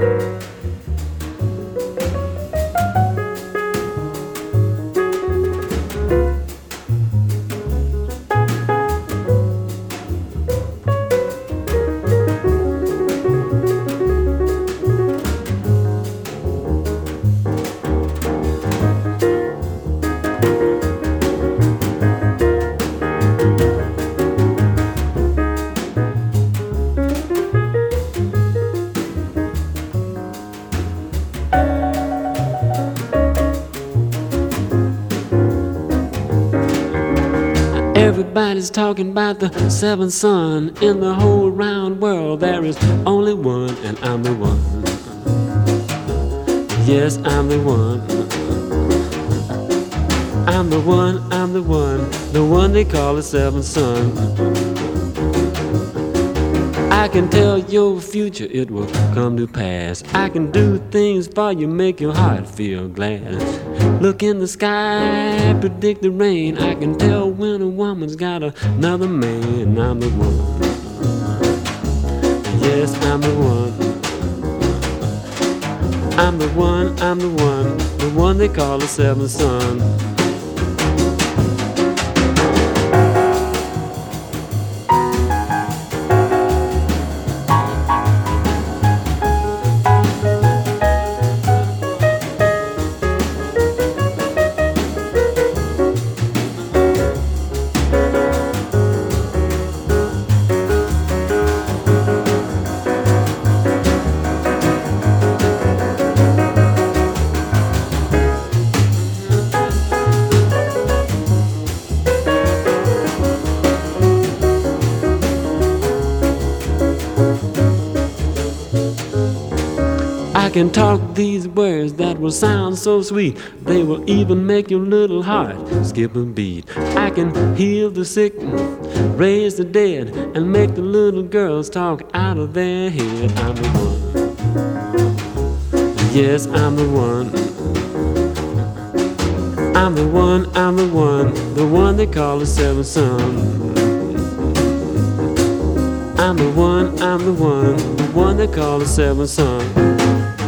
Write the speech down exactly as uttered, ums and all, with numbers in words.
Everybody's talking about the seventh son. In the whole round world there is only one, and I'm the one. Yes, I'm the one. I'm the one, I'm the one, the one they call the seventh son. I can tell your future, it will come to pass. I can do things for you, make your heart feel glad. Look in the sky, predict the rain. I can tell when a woman's got another man. I'm the one. Yes, I'm the one. I'm the one, I'm the one, the one they call the seventh son. I can talk these words that will sound so sweet. They will even make your little heart skip a beat. I can heal the sick, raise the dead, and make the little girls talk out of their head. I'm the one. Yes, I'm the one. I'm the one, I'm the one, the one they call the seventh son. I'm the one, I'm the one, the one they call the seventh son.